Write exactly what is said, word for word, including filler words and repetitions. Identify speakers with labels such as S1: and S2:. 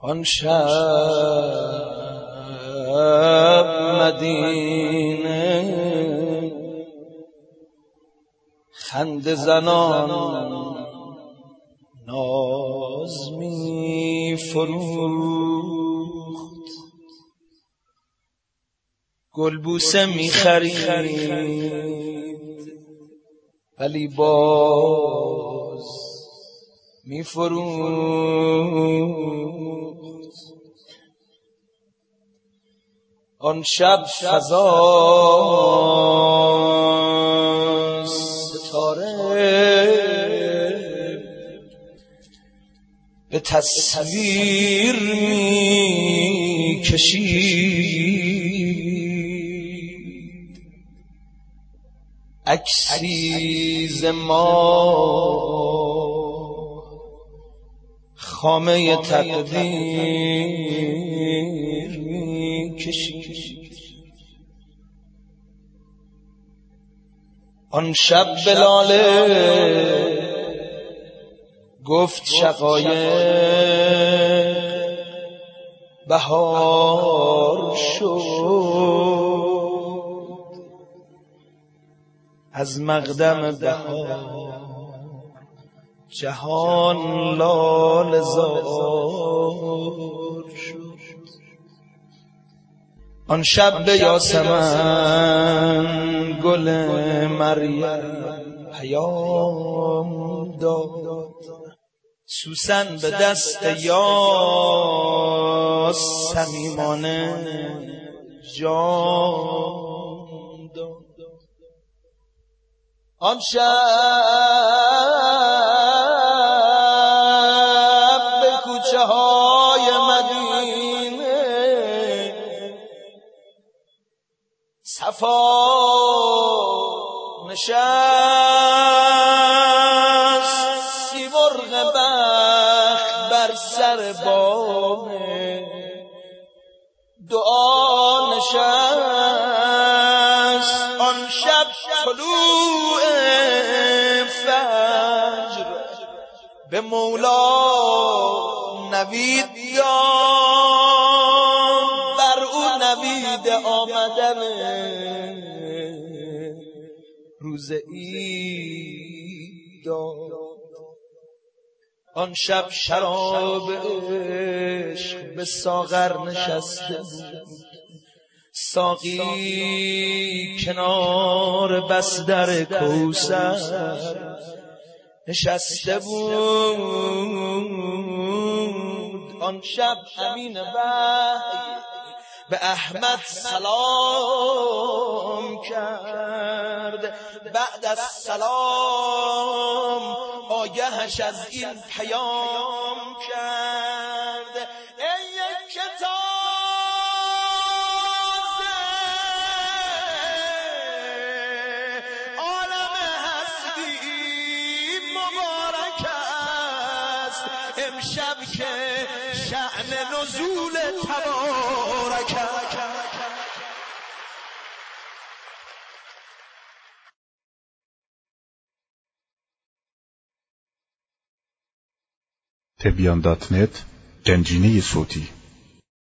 S1: آن شب مدینه خنده زنان ناز می فروخت، گلبوسه می خرید ولی باز می فروخت. آن شب فضا ستاره به تصویر می کشید، عکسی ز ما خامه تقدیر می کشید. آن شب بلاله گفت شقایق بهار شد، از مقدم بهار جهان لاله زار شد. آن شب به یاسمن گل مریم پیام داد، سوسن به دست یاسمیمانه جام داد. آن شب به کوچه های مدینه صفا نشست، سیمرغ بخت بر سر بام دعا نشست. آن شب طلوع فجر به مولا نوید داد، بر او نوید آمدن روز عید داد. آن شب شراب عشق به ساغر نشسته بود، ساقی کنار بس در کوثر نشسته بود. آن شب امین وحی به احمد سلام کرد، بعد از سلام آگهش از این پیام کرد: ای کتاب عالم هستی مبارک است، امشب که شأن نزول تبارک است.
S2: تبیان دات نت گنجینه صوتی